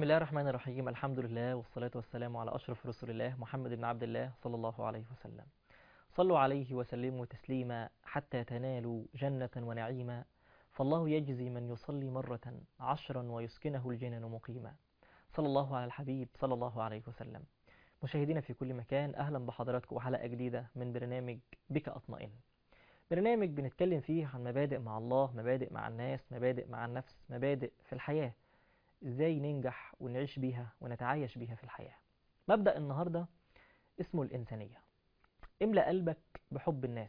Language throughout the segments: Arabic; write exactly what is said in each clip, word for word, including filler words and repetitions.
الله الرحمن الرحيم. الحمد لله والصلاة والسلام على أشرف رسول الله محمد بن عبد الله صلى الله عليه وسلم. صلوا عليه وسلموا تسليما حتى تنالوا جنة ونعيما، فالله يجزي من يصلي مرة عشرا ويسكنه الجنان مقيما. صلى الله على الحبيب صلى الله عليه وسلم. مشاهدينا في كل مكان، أهلا بحضراتكم وحلقة جديدة من برنامج بك أطمئن. برنامج بنتكلم فيه عن مبادئ مع الله، مبادئ مع الناس، مبادئ مع النفس، مبادئ في الحياة، ازاي ننجح ونعيش بيها ونتعايش بيها في الحياة. مبدأ النهاردة اسمه الإنسانية. املأ قلبك بحب الناس،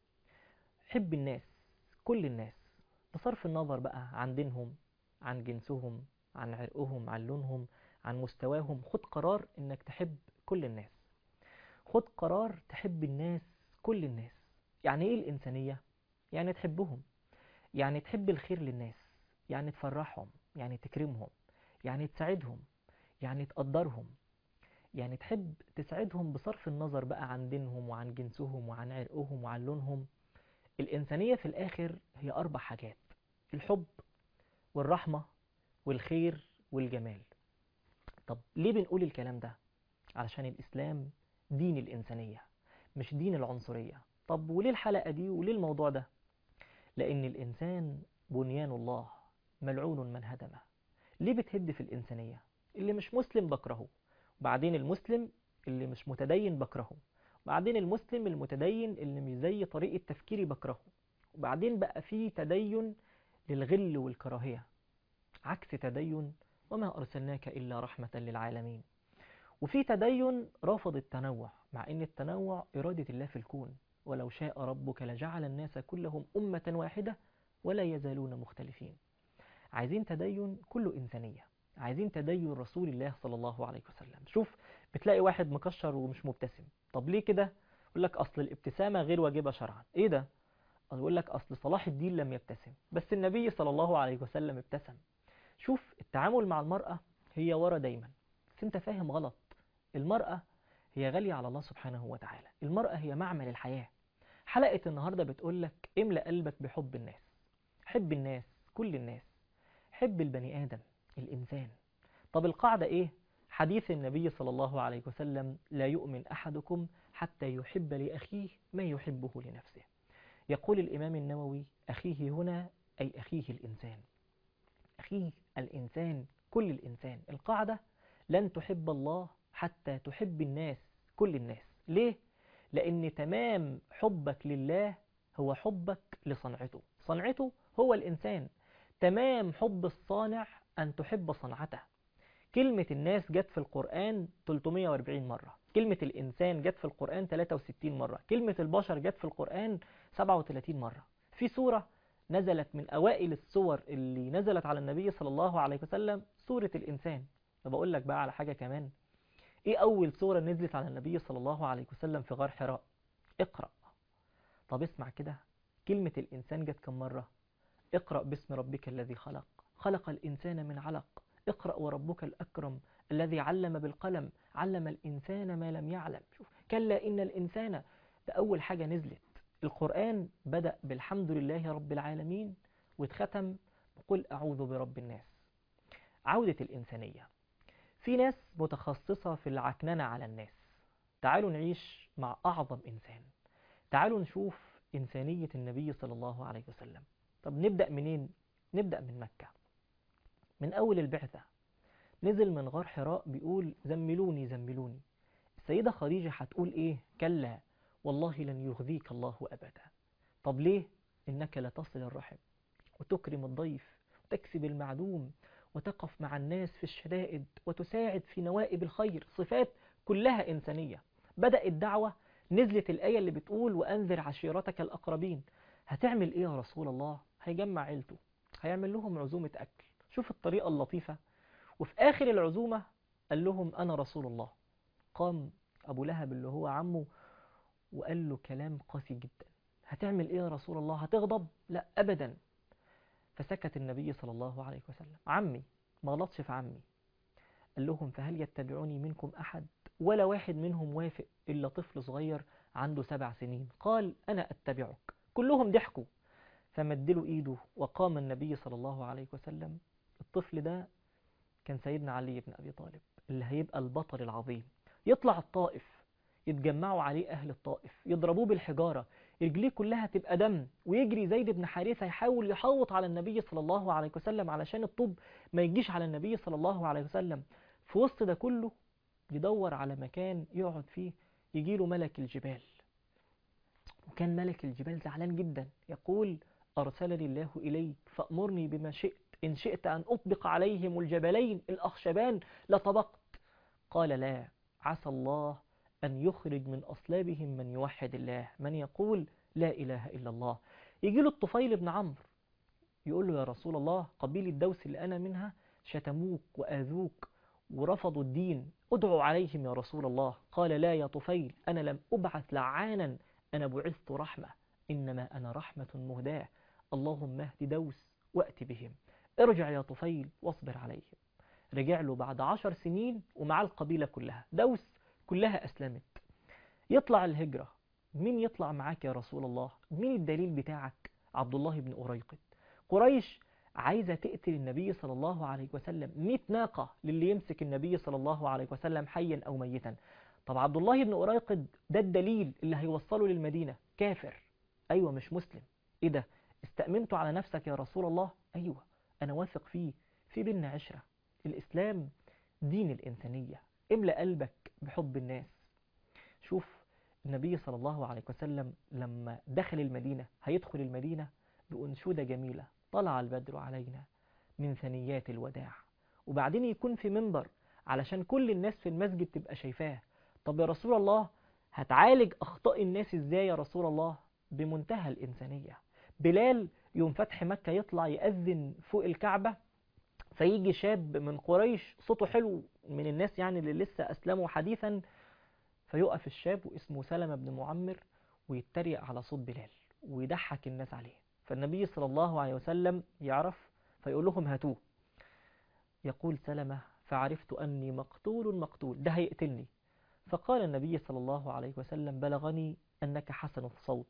حب الناس، كل الناس، بصرف النظر بقى عن دينهم، عن جنسهم، عن عرقهم، عن لونهم، عن مستواهم. خد قرار انك تحب كل الناس، خد قرار تحب الناس، كل الناس. يعني ايه الإنسانية؟ يعني تحبهم، يعني تحب الخير للناس، يعني تفرحهم، يعني تكرمهم، يعني تساعدهم، يعني تقدرهم، يعني تحب تساعدهم بصرف النظر بقى عن دينهم وعن جنسهم وعن عرقهم وعن لونهم. الإنسانية في الآخر هي أربع حاجات: الحب والرحمة والخير والجمال. طب ليه بنقول الكلام ده؟ علشان الإسلام دين الإنسانية مش دين العنصرية. طب وليه الحلقة دي وليه الموضوع ده؟ لأن الإنسان بنيان الله ملعون من هدمه. ليه بتهد في الإنسانية؟ اللي مش مسلم بكرهه، وبعدين المسلم اللي مش متدين بكرهه، وبعدين المسلم المتدين اللي مش زي طريقة تفكيري بكرهه، وبعدين بقى في تدين للغل والكراهية، عكس تدين وما أرسلناك إلا رحمة للعالمين. وفي تدين رافض التنوع، مع إن التنوع إرادة الله في الكون، ولو شاء ربك لجعل الناس كلهم أمة واحدة ولا يزالون مختلفين. عايزين تدين كله إنسانية، عايزين تدين رسول الله صلى الله عليه وسلم. شوف، بتلاقي واحد مكشر ومش مبتسم. طب ليه كده؟ يقول لك أصل الابتسامة غير واجبة شرعا. إيه ده؟ يقول لك أصل صلاح الدين لم يبتسم، بس النبي صلى الله عليه وسلم ابتسم. شوف، التعامل مع المرأة هي ورا دايما، بس انت فاهم غلط. المرأة هي غالية على الله سبحانه وتعالى، المرأة هي معمل الحياة. حلقة النهاردة بتقول لك املأ قلبك بحب الناس، حب الناس، كل الناس، حب البني آدم، الإنسان. طب القاعدة إيه؟ حديث النبي صلى الله عليه وسلم: لا يؤمن أحدكم حتى يحب لأخيه ما يحبه لنفسه. يقول الإمام النووي: أخيه هنا أي أخيه الإنسان، أخيه الإنسان، كل الإنسان. القاعدة: لن تحب الله حتى تحب الناس، كل الناس. ليه؟ لأن تمام حبك لله هو حبك لصنعته، صنعته هو الإنسان. تمام حب الصانع أن تحب صنعته. كلمة الناس جت في القرآن ثلاثمائة وأربعين مرة، كلمة الإنسان جت في القرآن ثلاثة وستين مرة، كلمة البشر جت في القرآن سبعة وثلاثين مرة. في سورة نزلت من أوائل السور اللي نزلت على النبي صلى الله عليه وسلم، سورة الإنسان. فبقول لك بقى على حاجة كمان: إيه أول سورة نزلت على النبي صلى الله عليه وسلم في غار حراء؟ اقرأ. طب اسمع كده، كلمة الإنسان جت كم مرة؟ اقرأ باسم ربك الذي خلق، خلق الإنسان من علق، اقرأ وربك الأكرم الذي علم بالقلم، علم الإنسان ما لم يعلم. شوف، كلا إن الإنسان، ده أول حاجة نزلت. القرآن بدأ بالحمد لله رب العالمين واتختم بقل أعوذ برب الناس. عودة الإنسانية. في ناس متخصصة في العكننة على الناس. تعالوا نعيش مع أعظم إنسان، تعالوا نشوف إنسانية النبي صلى الله عليه وسلم. طب نبدأ منين؟ نبدأ من مكة، من أول البعثة. نزل من غار حراء بيقول: زملوني زملوني. السيدة خديجة هتقول إيه؟ كلا والله لن يخزيك الله أبدا. طب ليه؟ إنك لتصل الرحم وتكرم الضيف وتكسب المعدوم وتقف مع الناس في الشدائد وتساعد في نوائب الخير، صفات كلها إنسانية. بدأ الدعوة، نزلت الآية اللي بتقول: وأنذر عشيرتك الأقربين. هتعمل إيه يا رسول الله؟ هيجمع عيلته، هيعمل لهم عزومة أكل. شوف الطريقة اللطيفة. وفي آخر العزومة قال لهم: أنا رسول الله. قام أبو لهب اللي هو عمه وقال له كلام قاسي جدا: هتعمل إيه يا رسول الله؟ هتغضب؟ لا أبدا. فسكت النبي صلى الله عليه وسلم. عمي، ما غلطش في عمي. قال لهم: فهل يتبعوني منكم أحد؟ ولا واحد منهم وافق إلا طفل صغير عنده سبع سنين. قال: أنا أتبعك. كلهم ضحكوا. فمدلوا إيده وقام النبي صلى الله عليه وسلم. الطفل ده كان سيدنا علي بن أبي طالب اللي هيبقى البطل العظيم. يطلع الطائف، يتجمعوا عليه أهل الطائف، يضربوه بالحجارة، رجليه كلها تبقى دم، ويجري زيد بن حارثة يحاول يحوط على النبي صلى الله عليه وسلم علشان الطوب ما يجيش على النبي صلى الله عليه وسلم. في وسط ده كله يدور على مكان يقعد فيه، يجيله ملك الجبال. وكان ملك الجبال زعلان جدا، يقول: أرسلني الله إليك فأمرني بما شئت، إن شئت أن أطبق عليهم الجبلين الأخشبان لطبقت. قال: لا، عسى الله أن يخرج من أصلابهم من يوحد الله، من يقول لا إله إلا الله. يجي له الطفيل بن عمرو يقول له: يا رسول الله، قبيلة دوس اللي أنا منها شتموك وآذوك ورفضوا الدين، ادعوا عليهم يا رسول الله. قال: لا يا طفيل، أنا لم أبعث لعانا، أنا بعثت رحمة، إنما أنا رحمة مهداة، اللهم اهد دوس وأت بهم، ارجع يا طفيل واصبر عليهم. رجع له بعد عشر سنين ومع القبيلة كلها، دوس كلها أسلمت. يطلع الهجرة، مين يطلع معاك يا رسول الله؟ مين الدليل بتاعك؟ عبد الله بن أريقط. قريش عايزة تقتل النبي صلى الله عليه وسلم، مئة ناقة للي يمسك النبي صلى الله عليه وسلم حيا أو ميتا. طب عبد الله بن أريقط ده الدليل اللي هيوصله للمدينة، كافر، أيوة مش مسلم. إيه ده؟ استأمنته على نفسك يا رسول الله؟ أيوة أنا واثق فيه، في بيننا عشرة. الإسلام دين الإنسانية، املأ قلبك بحب الناس. شوف النبي صلى الله عليه وسلم لما دخل المدينة، هيدخل المدينة بأنشودة جميلة: طلع البدر علينا من ثنيات الوداع. وبعدين يكون في منبر علشان كل الناس في المسجد تبقى شايفاه. طب يا رسول الله هتعالج أخطاء الناس إزاي يا رسول الله؟ بمنتهى الإنسانية. بلال يوم فتح مكة يطلع يأذن فوق الكعبة، فيجي شاب من قريش صوته حلو من الناس يعني اللي لسه أسلموا حديثا، فيقف الشاب واسمه سلمة بن معمر ويتريق على صوت بلال ويضحك الناس عليه. فالنبي صلى الله عليه وسلم يعرف فيقول لهم: هاتوه. يقول سلمة: فعرفت أني مقتول مقتول، ده هيقتلني. فقال النبي صلى الله عليه وسلم: بلغني أنك حسن الصوت.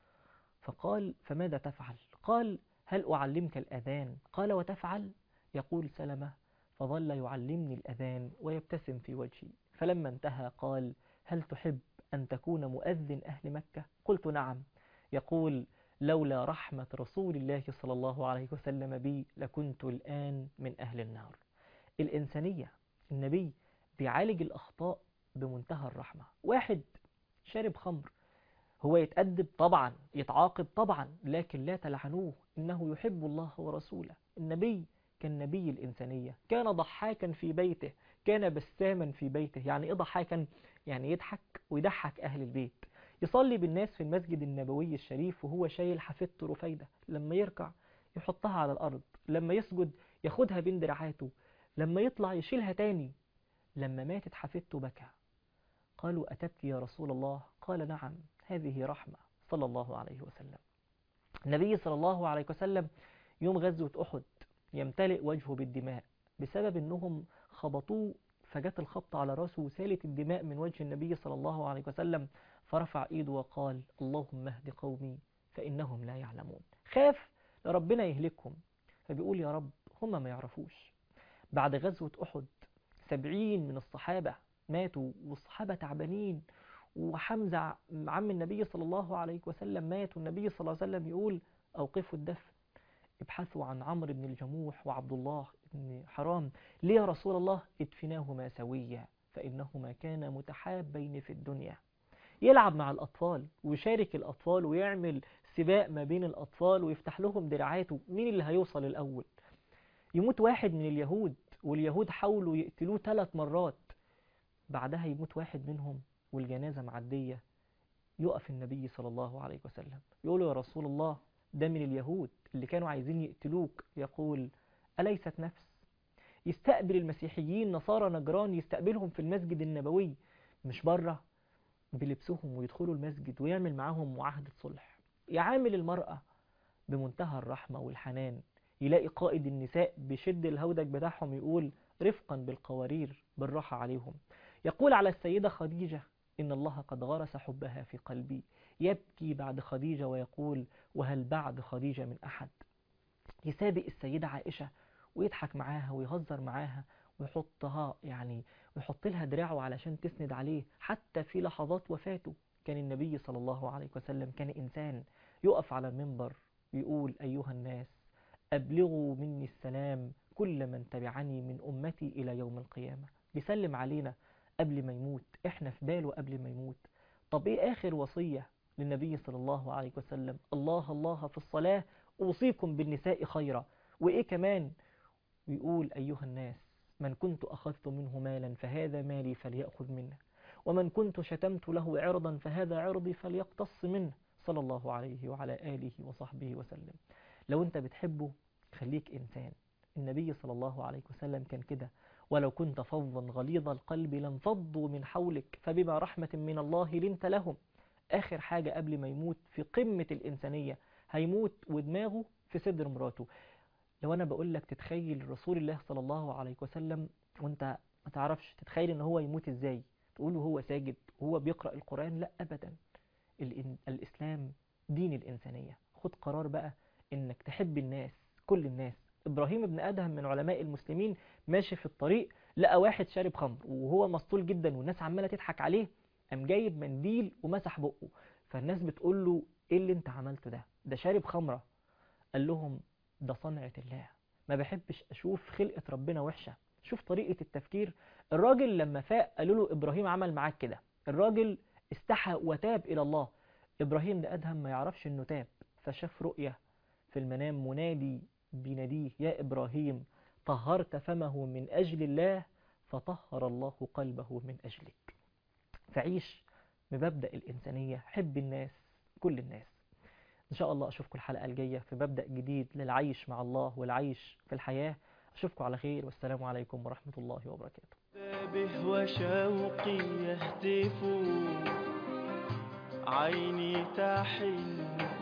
فقال: فماذا تفعل؟ قال: هل أعلمك الأذان؟ قال: وتفعل؟ يقول سلمة: فظل يعلمني الأذان ويبتسم في وجهي، فلما انتهى قال: هل تحب أن تكون مؤذن أهل مكة؟ قلت: نعم. يقول: لولا رحمة رسول الله صلى الله عليه وسلم بي لكنت الآن من أهل النار. الإنسانية، النبي بيعالج الأخطاء بمنتهى الرحمة. واحد شارب خمر، هو يتأدب طبعا، يتعاقب طبعا، لكن لا تلعنوه، إنه يحب الله ورسوله. النبي كان نبي الإنسانية، كان ضحاكا في بيته، كان بساما في بيته. يعني إيه ضحاكا؟ يعني يضحك ويضحك أهل البيت. يصلي بالناس في المسجد النبوي الشريف وهو شايل حفيدته رفيدة، لما يركع يحطها على الأرض، لما يسجد ياخدها بين دراعاته، لما يطلع يشيلها تاني. لما ماتت حفيدته بكى. قالوا: أتبكي يا رسول الله؟ قال: نعم، هذه رحمة، صلى الله عليه وسلم. النبي صلى الله عليه وسلم يوم غزوة أحد يمتلئ وجهه بالدماء بسبب أنهم خبطوه، فجت الخبطة على رأسه وسالت الدماء من وجه النبي صلى الله عليه وسلم، فرفع إيده وقال: اللهم اهد قومي فإنهم لا يعلمون. خاف لربنا يهلكهم، فبيقول: يا رب هم ما يعرفوش. بعد غزوة أحد سبعين من الصحابة ماتوا، والصحابة تعبانين، وحمزة عم النبي صلى الله عليه وسلم مات، والنبي صلى الله عليه وسلم يقول: أوقفوا الدفن، ابحثوا عن عمرو بن الجموح وعبد الله بن حرام. ليه يا رسول الله؟ ادفناهما سويا فإنهما كانا متحابين في الدنيا. يلعب مع الأطفال ويشارك الأطفال ويعمل سباق ما بين الأطفال ويفتح لهم دراعاته، مين اللي هيوصل الأول. يموت واحد من اليهود، واليهود حاولوا يقتلوه ثلاث مرات، بعدها يموت واحد منهم والجنازة معدية، يقف النبي صلى الله عليه وسلم يقول: يا رسول الله ده من اليهود اللي كانوا عايزين يقتلوك. يقول: أليست نفس؟ يستقبل المسيحيين نصارى نجران، يستقبلهم في المسجد النبوي مش بره، بلبسهم ويدخلوا المسجد ويعمل معاهم معاهدة صلح. يعامل المرأة بمنتهى الرحمة والحنان. يلاقي قائد النساء بيشد الهودج بتاعهم يقول: رفقا بالقوارير، بالراحة عليهم. يقول على السيدة خديجة: إن الله قد غرس حبها في قلبي. يبكي بعد خديجة ويقول: وهل بعد خديجة من أحد؟ يسابق السيدة عائشة ويضحك معاها ويهزر معاها ويحطها يعني ويحط لها دراعه علشان تسند عليه حتى في لحظات وفاته. كان النبي صلى الله عليه وسلم كان إنسان يقف على المنبر ويقول أيها الناس أبلغوا مني السلام كل من تبعني من أمتي إلى يوم القيامة. بيسلم علينا قبل ما يموت، إحنا في باله قبل ما يموت. طب إيه آخر وصية للنبي صلى الله عليه وسلم؟ الله الله في الصلاة أوصيكم بالنساء خيرا. وإيه كمان؟ ويقول أيها الناس من كنت أخذت منه مالا فهذا مالي فليأخذ منه، ومن كنت شتمت له عرضا فهذا عرضي فليقتص منه، صلى الله عليه وعلى آله وصحبه وسلم. لو أنت بتحبه خليك إنسان. النبي صلى الله عليه وسلم كان كده، ولو كنت فظا غليظ القلب لانفضوا من حولك فبما رحمة من الله لنت لهم. آخر حاجة قبل ما يموت في قمة الإنسانية، هيموت ودماغه في صدر مراته. لو أنا بقول لك تتخيل رسول الله صلى الله عليه وسلم وأنت ما تعرفش تتخيل إن هو يموت إزاي، تقوله هو ساجد وهو بيقرأ القرآن؟ لا أبدا. الإسلام دين الإنسانية. خد قرار بقى إنك تحب الناس، كل الناس. إبراهيم ابن أدهم من علماء المسلمين ماشي في الطريق، لقى واحد شارب خمر وهو مسطول جدا والناس عمالة تضحك عليه، قام جايب منديل ومسح بقه. فالناس بتقول له إيه اللي أنت عملته ده؟ ده شارب خمرة. قال لهم ده صنعة الله، ما بحبش أشوف خلقة ربنا وحشة. شوف طريقة التفكير. الراجل لما فاق قالوا له إبراهيم عمل معاك كده. الراجل استحى وتاب إلى الله. إبراهيم ده أدهم ما يعرفش إنه تاب، فشاف رؤية في المنام منادي بيناديه يا إبراهيم طهرت فمه من أجل الله فطهر الله قلبه من أجلك. فعيش بمبدأ الإنسانية، حب الناس، كل الناس. إن شاء الله أشوفكم الحلقة الجاية في مبدأ جديد للعيش مع الله والعيش في الحياة. أشوفكم على خير، والسلام عليكم ورحمة الله وبركاته. به وشوقي يهتف، عيني تحن